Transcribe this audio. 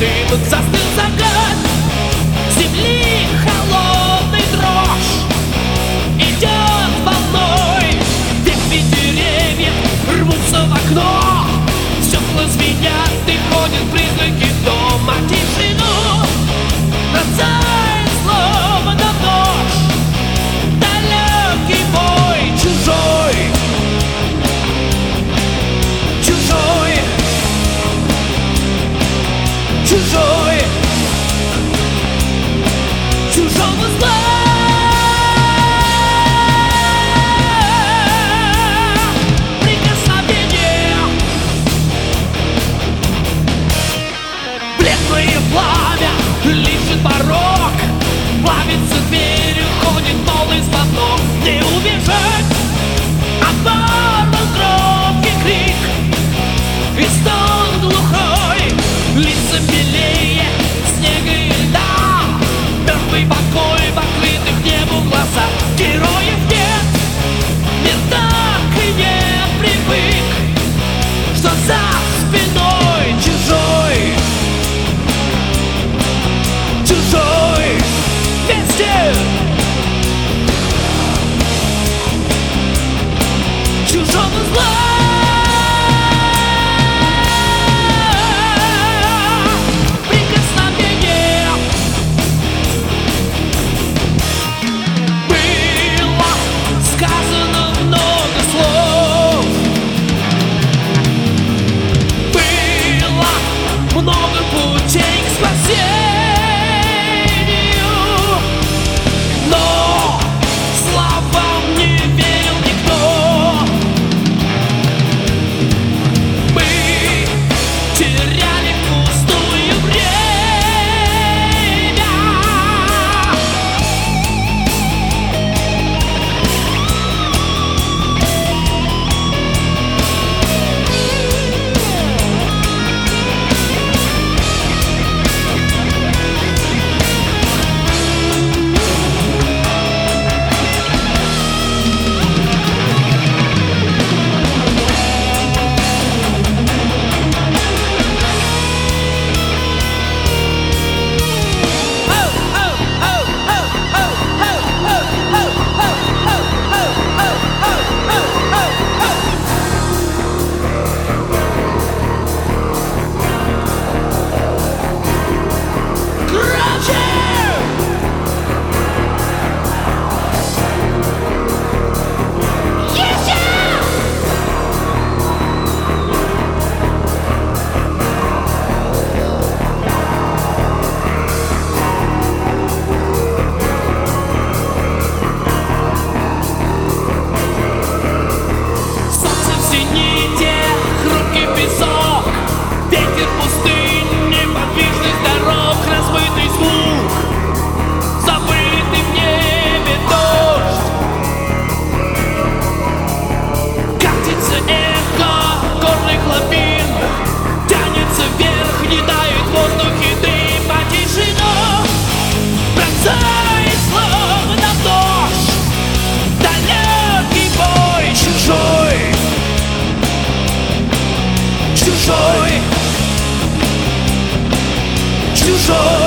дымок застыл закат. Земли холодный дрожь идет волной. Ветви деревьев рвутся в окно, стекла звенят и ходят призраки дома. Тишину бросает словно нож, далекий бой чужой. Чужой, чужой, чужого зла. Прикосновение, бледное пламя лишит порог, плавится дверь, уходит новый звонок. Не убежать от баров громкий крик и стон глухой, лица белее снега и льда, мертвый покой в открытых небу глаза. Героев нет, мир так и не привык, что за спиной чужой, чужой везде, чужого зла. Много путей к спасению, но словам не верил никто. Мы теряли впустую время. Хрупкий песок, ветер пустынь, неподвижность дорог, размытый звук, забытый в небе дождь. Катится эхо горных лавин, тянется вверх, не тает в воздухе дым, а тишину бросает словно дождь. Далекий бой чужой, чужой, чужой.